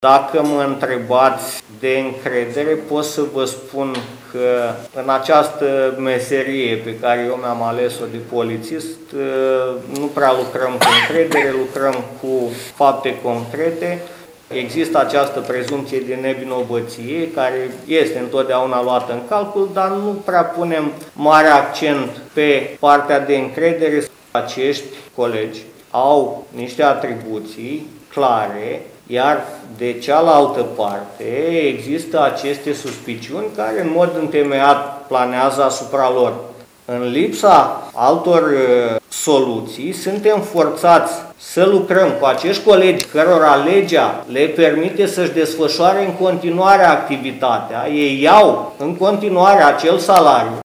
Dacă mă întrebați de încredere, pot să vă spun că în această meserie pe care eu mi-am ales-o de polițist, nu prea lucrăm cu încredere, lucrăm cu fapte concrete. Există această prezumție de nevinovăție care este întotdeauna luată în calcul, dar nu prea punem mare accent pe partea de încredere. Acești colegi au niște atribuții clare, iar de cealaltă parte există aceste suspiciuni care în mod întemeiat planează asupra lor. În lipsa altor soluții, suntem forțați să lucrăm cu acești colegi cărora legea le permite să-și desfășoare în continuare activitatea, ei iau în continuare acel salariu.